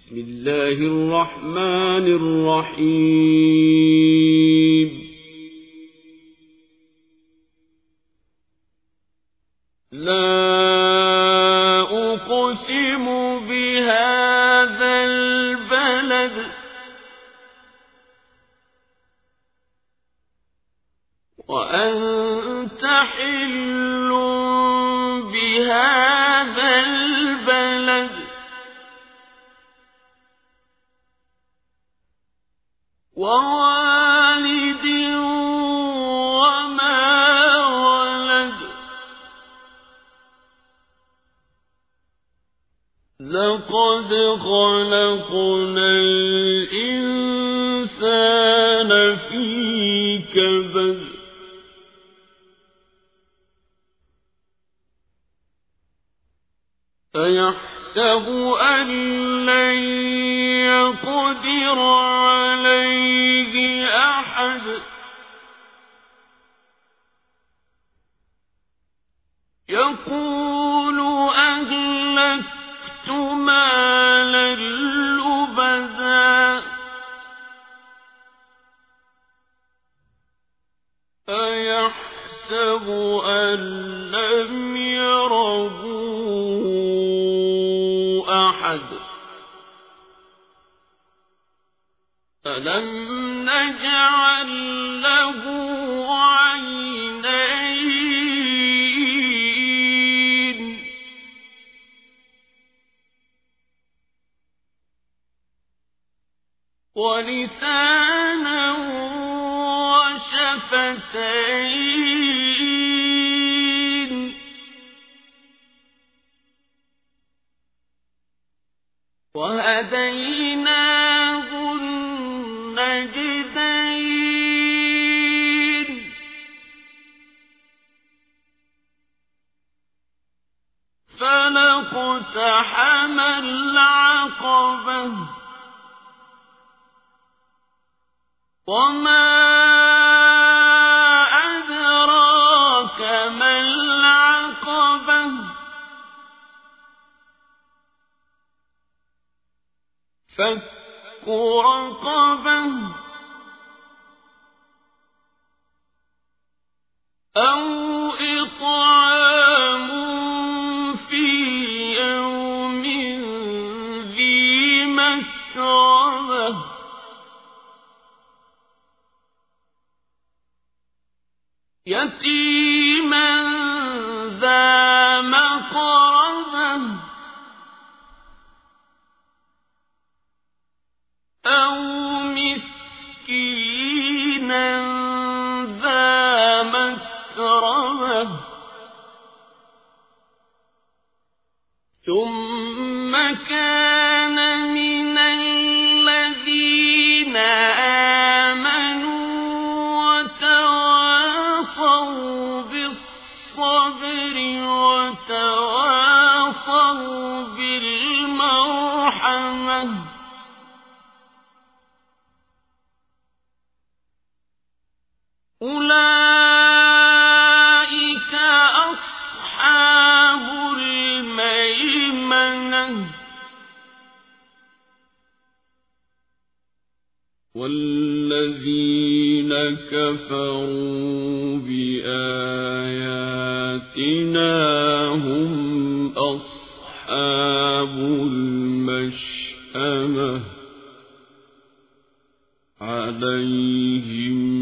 بسم الله الرحمن الرحيم لا أقسم بهذا البلد وأنت حل بهذا البلد ووالد وما ولد لقد خلقنا الإنسان في كبد أيحسب أن لن يقدر عليه أحد يقول أهلكت مالا لبدا أيحسب أن لم يره أحد ألم نجعل له عينين ولسانا وشفتين وهديناه النجدين فلاقتحم العقبة وما أدراك ما العقبة فك رقبة أو إطعام في يوم ذي مسغبة يتيما ذا مقربة أو مسكينا ذا متربة ثم كان من الذين آمنوا وتواصوا بالصبر وتواصوا بالمرحمة أولئك أصحاب الميمنة والذين كفروا بآياتنا هم أصحاب المشأمة عليهم